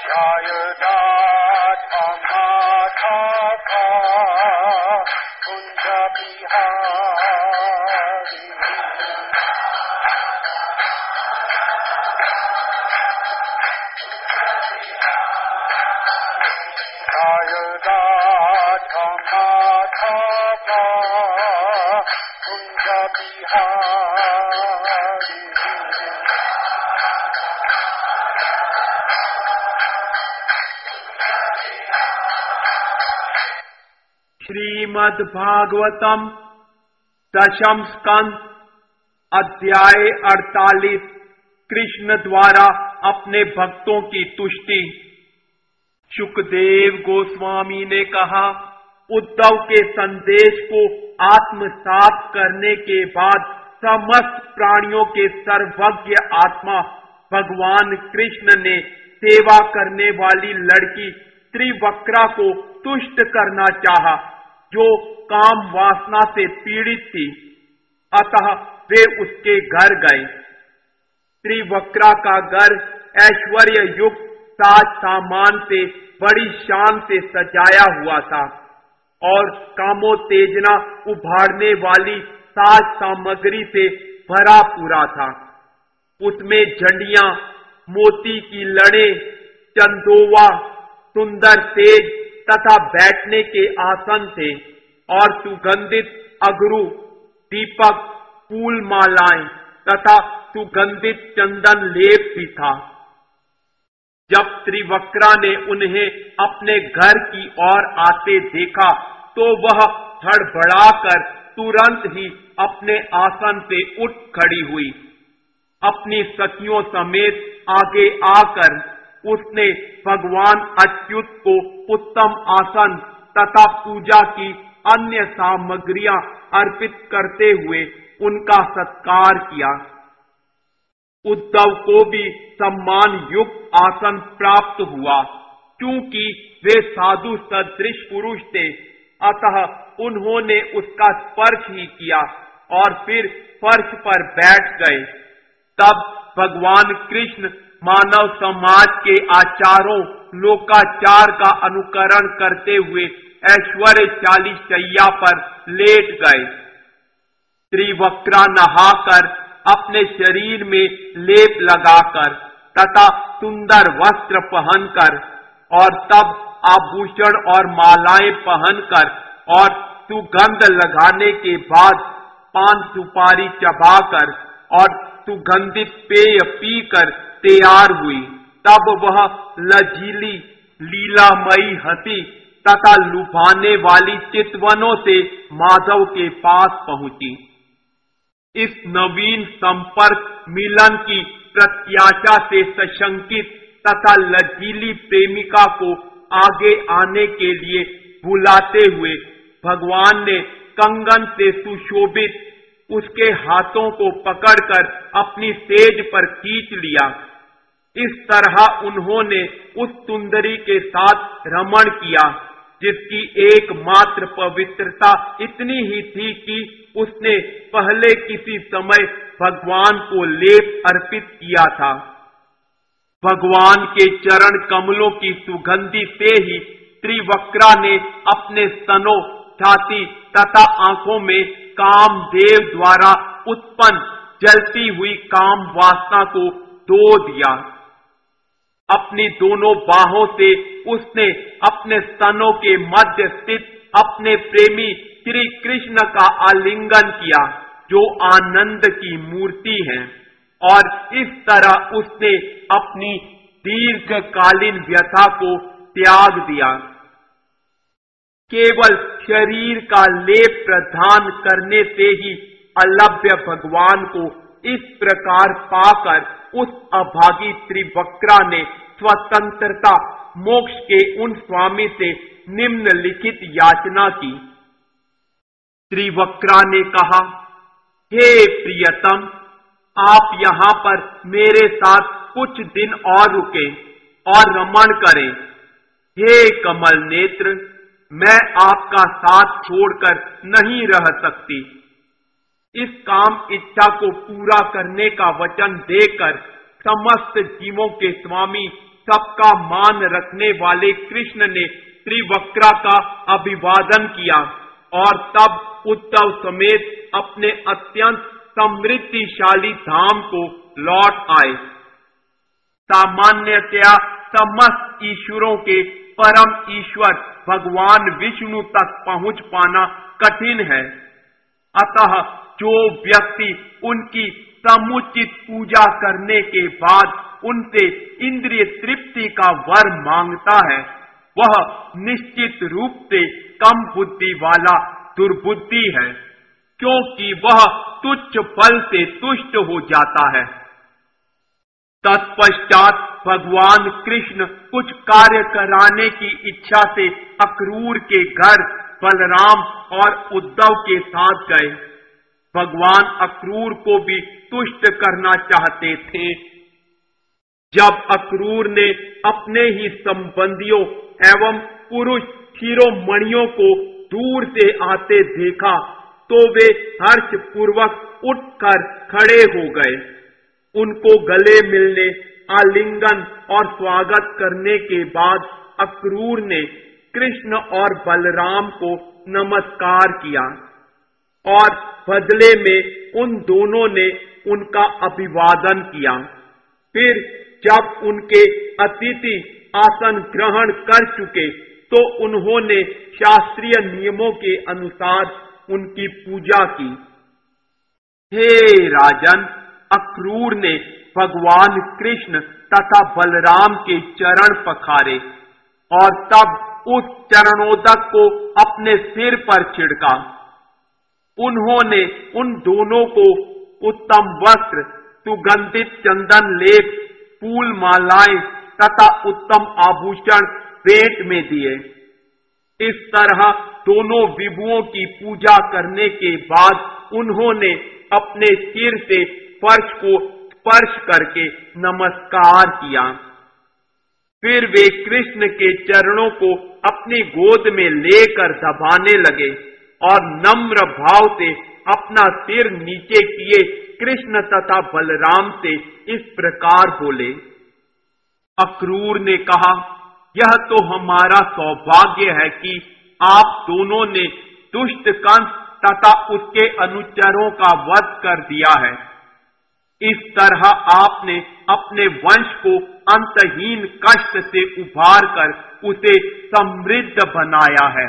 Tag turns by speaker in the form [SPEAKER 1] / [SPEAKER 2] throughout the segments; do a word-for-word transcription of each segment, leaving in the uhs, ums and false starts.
[SPEAKER 1] श्रीमद् भागवतम दशम स्कंद अध्याय अड़तालीस। कृष्ण द्वारा अपने भक्तों की तुष्टि। शुकदेव गोस्वामी ने कहा, उद्धव के संदेश को आत्मसात करने के बाद समस्त प्राणियों के सर्वज्ञ आत्मा भगवान कृष्ण ने सेवा करने वाली लड़की त्रिवक्रा को तुष्ट करना चाहा, जो काम वासना से पीड़ित थी। अतः वे उसके घर गए। त्रिवक्रा का घर ऐश्वर्य युक्त साज सामान से बड़ी शान से सजाया हुआ था और कामोत्तेजना उभारने वाली साज सामग्री से भरा पूरा था। उसमें झंडियां, मोती की लड़े, चंदोवा, सुंदर सेज तथा बैठने के आसन थे और सुगंधित अगरू, दीपक, फूल मालाएं तथा सुगंधित चंदन लेप भी था। जब त्रिवक्रा ने उन्हें अपने घर की ओर आते देखा तो वह हड़बड़ाकर तुरंत ही अपने आसन से उठ खड़ी हुई। अपनी सखियों समेत आगे आकर उसने भगवान अच्युत को उत्तम आसन तथा पूजा की अन्य सामग्रियां अर्पित करते हुए उनका सत्कार किया। उद्धव को भी सम्मान युक्त आसन प्राप्त हुआ। क्योंकि वे साधु सदृश पुरुष थे, अतः उन्होंने उसका स्पर्श ही किया और फिर फर्श पर बैठ गए। तब भगवान कृष्ण मानव समाज के आचारों लोकाचार का अनुकरण करते हुए ऐश्वर्यशाली शैया पर लेट गए। त्रिवक्रा नहाकर अपने शरीर में लेप लगाकर तथा सुंदर वस्त्र पहनकर और तब आभूषण और मालाएं पहनकर और सुगंध लगाने के बाद पान सुपारी चबाकर और सुगंधित पेय पीकर तैयार हुई। तब वह लजीली लीलामयी हंसी तथा लुभाने वाली चितवनों से माधव के पास पहुंची। इस नवीन संपर्क मिलन की प्रत्याशा से सशंकित तथा लजीली प्रेमिका को आगे आने के लिए बुलाते हुए भगवान ने कंगन से सुशोभित उसके हाथों को पकड़कर अपनी सेज पर खींच लिया। इस तरह उन्होंने उस सुंदरी के साथ रमण किया, जिसकी एकमात्र पवित्रता इतनी ही थी कि उसने पहले किसी समय भगवान को लेप अर्पित किया था। भगवान के चरण कमलों की सुगंधि से ही त्रिवक्रा ने अपने स्तनों, छाती तथा आंखों में कामदेव द्वारा उत्पन्न जलती हुई काम वासना को धो दिया। अपनी दोनों बाहों से उसने अपने स्तनों के मध्य स्थित अपने प्रेमी श्री कृष्ण का आलिंगन किया, जो आनंद की मूर्ति है, और इस तरह उसने अपनी दीर्घकालीन व्यथा को त्याग दिया। केवल शरीर का लेप प्रदान करने से ही अलभ्य भगवान को इस प्रकार पाकर उस अभागी त्रिवक्रा ने स्वतंत्रता मोक्ष के उन स्वामी से निम्नलिखित याचना की। त्रिवक्रा ने कहा, हे प्रियतम, आप यहाँ पर मेरे साथ कुछ दिन और रुके और रमण करें। हे कमल नेत्र, मैं आपका साथ छोड़कर नहीं रह सकती। इस काम इच्छा को पूरा करने का वचन देकर समस्त जीवों के स्वामी सबका मान रखने वाले कृष्ण ने त्रिवक्रा का अभिवादन किया और तब उद्धव समेत अपने अत्यंत समृद्धिशाली धाम को लौट आए। सामान्यतया समस्त ईश्वरों के परम ईश्वर भगवान विष्णु तक पहुंच पाना कठिन है, अतः जो व्यक्ति उनकी समुचित पूजा करने के बाद उनसे इंद्रिय तृप्ति का वर मांगता है, वह निश्चित रूप से कम बुद्धि वाला दुर्बुद्धि है, क्योंकि वह तुच्छ फल से तुष्ट हो जाता है। तत्पश्चात भगवान कृष्ण कुछ कार्य कराने की इच्छा से अक्रूर के घर बलराम और उद्धव के साथ गए। भगवान अक्रूर को भी तुष्ट करना चाहते थे। जब अक्रूर ने अपने ही संबंधियों एवं पुरुष शिरोमणियों को दूर से आते देखा तो वे हर्ष पूर्वक उठकर खड़े हो गए। उनको गले मिलने, आलिंगन और स्वागत करने के बाद अक्रूर ने कृष्ण और बलराम को नमस्कार किया और बदले में उन दोनों ने उनका अभिवादन किया। फिर जब उनके अतिथि आसन ग्रहण कर चुके तो उन्होंने शास्त्रीय नियमों के अनुसार उनकी पूजा की। हे राजन, अक्रूर ने भगवान कृष्ण तथा बलराम के चरण पखारे और तब उस चरणोदक को अपने सिर पर छिड़का। उन्होंने उन दोनों को उत्तम वस्त्र, सुगंधित चंदन लेप, फूल मालाएं तथा उत्तम आभूषण भेंट में दिए। इस तरह दोनों विभुओं की पूजा करने के बाद उन्होंने अपने सिर से फर्श को स्पर्श करके नमस्कार किया। फिर वे कृष्ण के चरणों को अपनी गोद में लेकर दबाने लगे और नम्र भाव से अपना सिर नीचे किए कृष्ण तथा बलराम से इस प्रकार बोले। अक्रूर ने कहा, यह तो हमारा सौभाग्य है कि आप दोनों ने दुष्ट कंस तथा उसके अनुचरों का वध कर दिया है। इस तरह आपने अपने वंश को अंतहीन कष्ट से उभार कर उसे समृद्ध बनाया है।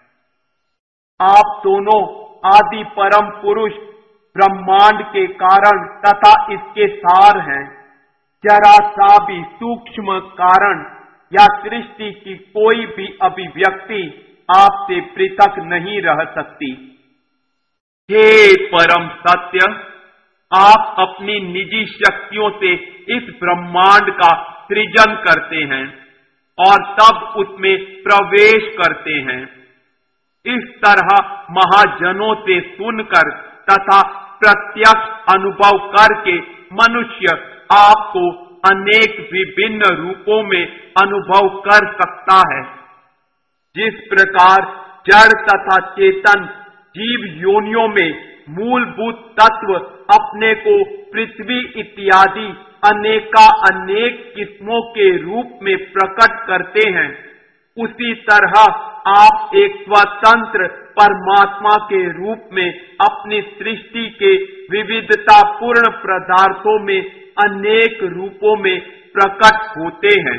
[SPEAKER 1] आप दोनों आदि परम पुरुष ब्रह्मांड के कारण तथा इसके सार हैं। जरा सा भी सूक्ष्म कारण या सृष्टि की कोई भी अभिव्यक्ति आपसे पृथक नहीं रह सकती। हे परम सत्य, आप अपनी निजी शक्तियों से इस ब्रह्मांड का सृजन करते हैं और तब उसमें प्रवेश करते हैं। इस तरह महाजनों से सुनकर तथा प्रत्यक्ष अनुभव करके मनुष्य आपको अनेक विभिन्न रूपों में अनुभव कर सकता है। जिस प्रकार जड़ तथा चेतन जीव योनियों में मूलभूत तत्व अपने को पृथ्वी इत्यादि अनेका अनेक किस्मों के रूप में प्रकट करते हैं, उसी तरह आप एक स्वतंत्र परमात्मा के रूप में अपनी सृष्टि के विविधतापूर्ण पदार्थों में अनेक रूपों में प्रकट होते हैं।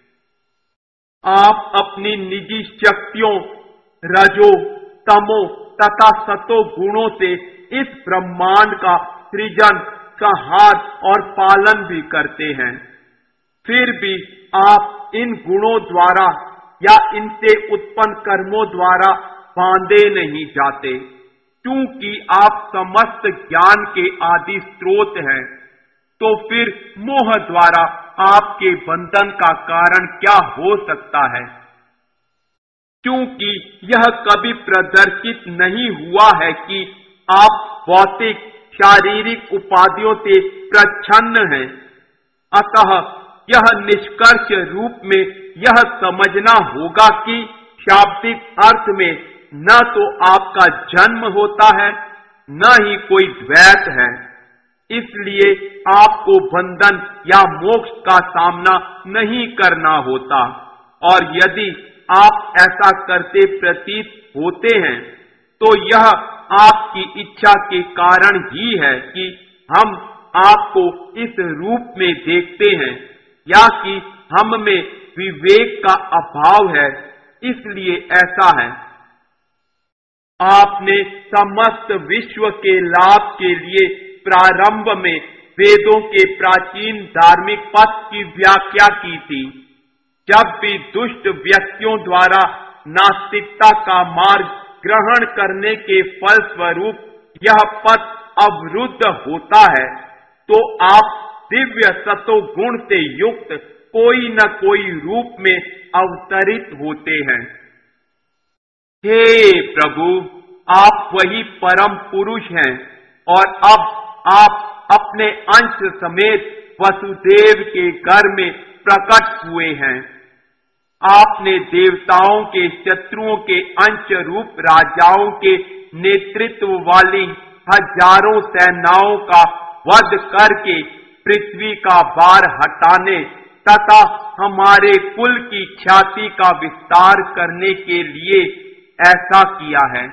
[SPEAKER 1] आप अपनी निजी शक्तियों रजो, तमो तथा सतो गुणों से इस ब्रह्मांड का सृजन, संहार और पालन भी करते हैं। फिर भी आप इन गुणों द्वारा या इनसे उत्पन्न कर्मों द्वारा बांधे नहीं जाते, क्योंकि आप समस्त ज्ञान के आदि स्रोत हैं। तो फिर मोह द्वारा आपके बंधन का कारण क्या हो सकता है? क्योंकि यह कभी प्रदर्शित नहीं हुआ है कि आप भौतिक शारीरिक उपाधियों से प्रच्छन्न हैं। अतः यह निष्कर्ष रूप में यह समझना होगा कि शाब्दिक अर्थ में न तो आपका जन्म होता है, न ही कोई द्वैत है। इसलिए आपको बंधन या मोक्ष का सामना नहीं करना होता। और यदि आप ऐसा करते प्रतीत होते हैं तो यह आपकी इच्छा के कारण ही है कि हम आपको इस रूप में देखते हैं, या कि हम में विवेक का अभाव है, इसलिए ऐसा है। आपने समस्त विश्व के लाभ के लिए प्रारंभ में वेदों के प्राचीन धार्मिक पथ की व्याख्या की थी। जब भी दुष्ट व्यक्तियों द्वारा नास्तिकता का मार्ग ग्रहण करने के फलस्वरूप यह पथ अवरुद्ध होता है, तो आप दिव्य सतोगुण से युक्त कोई न कोई रूप में अवतरित होते हैं। हे प्रभु, आप वही परम पुरुष हैं और अब आप अपने अंश समेत वसुदेव के घर में प्रकट हुए हैं। आपने देवताओं के शत्रुओं के अंश रूप राजाओं के नेतृत्व वाली हजारों सेनाओं का वध करके पृथ्वी का भार हटाने तथा हमारे कुल की ख्याति का विस्तार करने के लिए ऐसा किया है।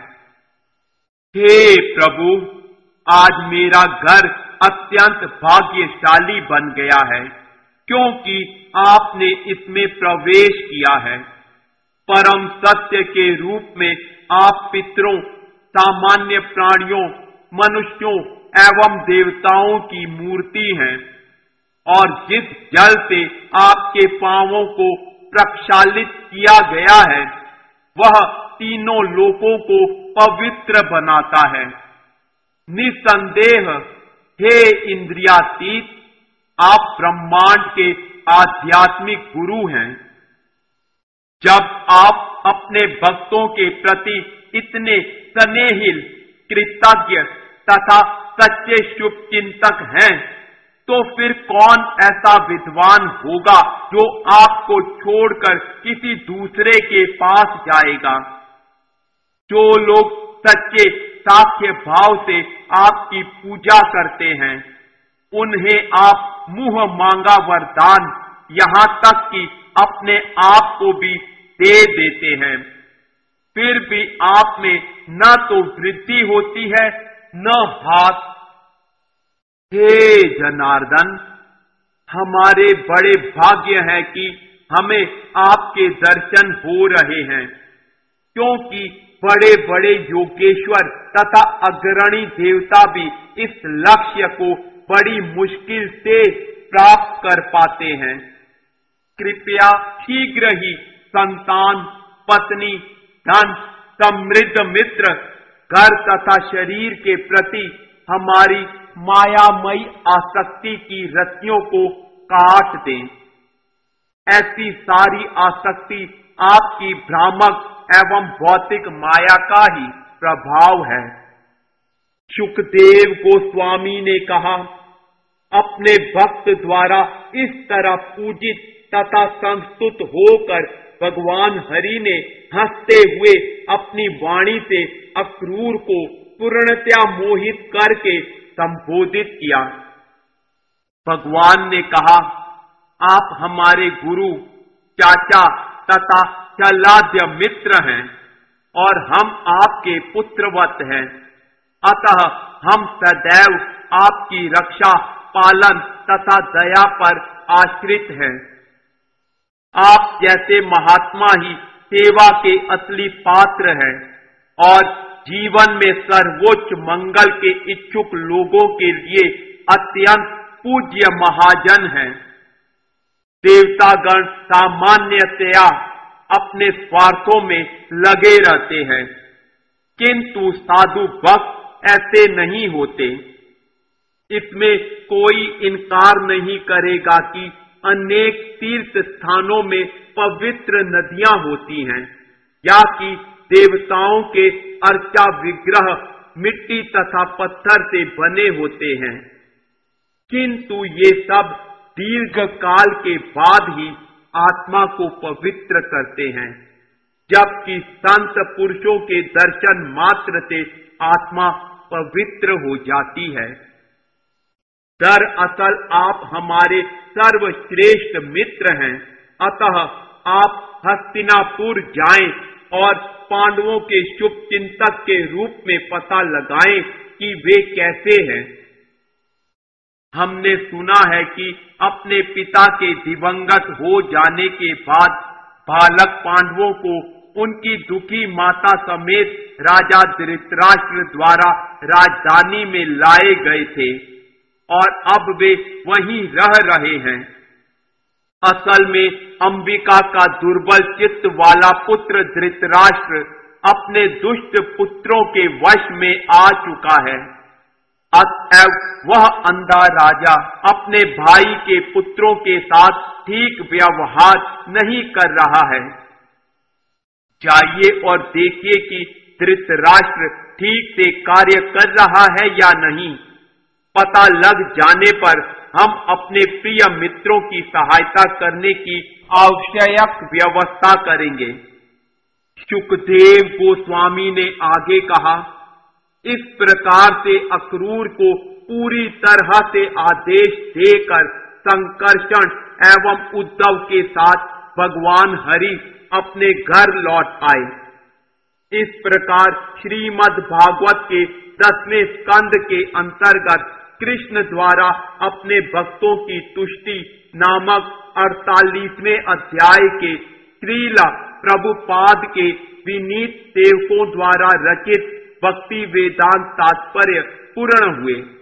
[SPEAKER 1] हे प्रभु, आज मेरा घर अत्यंत भाग्यशाली बन गया है, क्योंकि आपने इसमें प्रवेश किया है। परम सत्य के रूप में आप पितरों, सामान्य प्राणियों, मनुष्यों एवं देवताओं की मूर्ति हैं, और जिस जल से आपके पांवों को प्रक्षालित किया गया है वह तीनों लोकों को पवित्र बनाता है। निसंदेह हे इंद्रियातीत, आप ब्रह्मांड के आध्यात्मिक गुरु हैं। जब आप अपने भक्तों के प्रति इतने स्नेहिल, कृतज्ञ तथा सच्चे शुभ चिंतक हैं, तो फिर कौन ऐसा विद्वान होगा जो आपको छोड़कर किसी दूसरे के पास जाएगा। जो लोग सच्चे साक्ष्य भाव से आपकी पूजा करते हैं, उन्हें आप मुंह मांगा वरदान, यहां तक कि अपने आप को भी दे देते हैं, फिर भी आप में न तो वृद्धि होती है न हाथ। हे जनार्दन, हमारे बड़े भाग्य है कि हमें आपके दर्शन हो रहे हैं, क्योंकि बड़े बड़े योगेश्वर तथा अग्रणी देवता भी इस लक्ष्य को बड़ी मुश्किल से प्राप्त कर पाते हैं। कृपया शीघ्र ही संतान, पत्नी, धन, समृद्ध मित्र, घर तथा शरीर के प्रति हमारी मायामयी आसक्ति की रस्सियों को काट दें। ऐसी सारी आसक्ति आपकी भ्रामक एवं भौतिक माया का ही प्रभाव है। शुकदेव गोस्वामी ने कहा, अपने भक्त द्वारा इस तरह पूजित तथा संस्तुत होकर भगवान हरि ने हंसते हुए अपनी वाणी से अक्रूर को पूर्णतया मोहित करके संबोधित किया। भगवान ने कहा, आप हमारे गुरु, चाचा तथा चलाद्य मित्र हैं और हम आपके पुत्रवत हैं, अतः हम सदैव आपकी रक्षा, पालन तथा दया पर आश्रित हैं। आप जैसे महात्मा ही सेवा के असली पात्र हैं और जीवन में सर्वोच्च मंगल के इच्छुक लोगों के लिए अत्यंत पूज्य महाजन हैं। देवतागण सामान्यतया अपने स्वार्थों में लगे रहते हैं, किंतु साधु भक्त ऐसे नहीं होते। इसमें कोई इनकार नहीं करेगा कि अनेक तीर्थ स्थानों में पवित्र नदियां होती हैं, या कि देवताओं के अर्चा विग्रह मिट्टी तथा पत्थर से बने होते हैं, किंतु ये सब दीर्घ काल के बाद ही आत्मा को पवित्र करते हैं, जबकि संत पुरुषों के दर्शन मात्र से आत्मा पवित्र हो जाती है। दरअसल आप हमारे सर्वश्रेष्ठ मित्र हैं, अतः आप हस्तिनापुर जाएं और पांडवों के शुभ चिंतक के रूप में पता लगाएं कि वे कैसे हैं। हमने सुना है कि अपने पिता के दिवंगत हो जाने के बाद बालक पांडवों को उनकी दुखी माता समेत राजा धृतराष्ट्र द्वारा राजधानी में लाए गए थे और अब वे वहीं रह रहे हैं। असल में अंबिका का दुर्बल चित्त वाला पुत्र धृतराष्ट्र अपने दुष्ट पुत्रों के वश में आ चुका है। अतएव वह अंधा राजा अपने भाई के पुत्रों के साथ ठीक व्यवहार नहीं कर रहा है। जाइए और देखिए कि धृतराष्ट्र ठीक से कार्य कर रहा है या नहीं। पता लग जाने पर हम अपने प्रिय मित्रों की सहायता करने की आवश्यक व्यवस्था करेंगे। सुखदेव गोस्वामी ने आगे कहा, इस प्रकार से अक्रूर को पूरी तरह से आदेश देकर संकर्षण एवं उद्धव के साथ भगवान हरि अपने घर लौट आए। इस प्रकार श्रीमद् भागवत के दसवें स्कंद के अंतर्गत कृष्ण द्वारा अपने भक्तों की तुष्टि नामक अड़तालीसवें अध्याय के श्रील प्रभुपाद के विनीत सेवकों द्वारा रचित भक्ति वेदांत तात्पर्य पूर्ण हुए।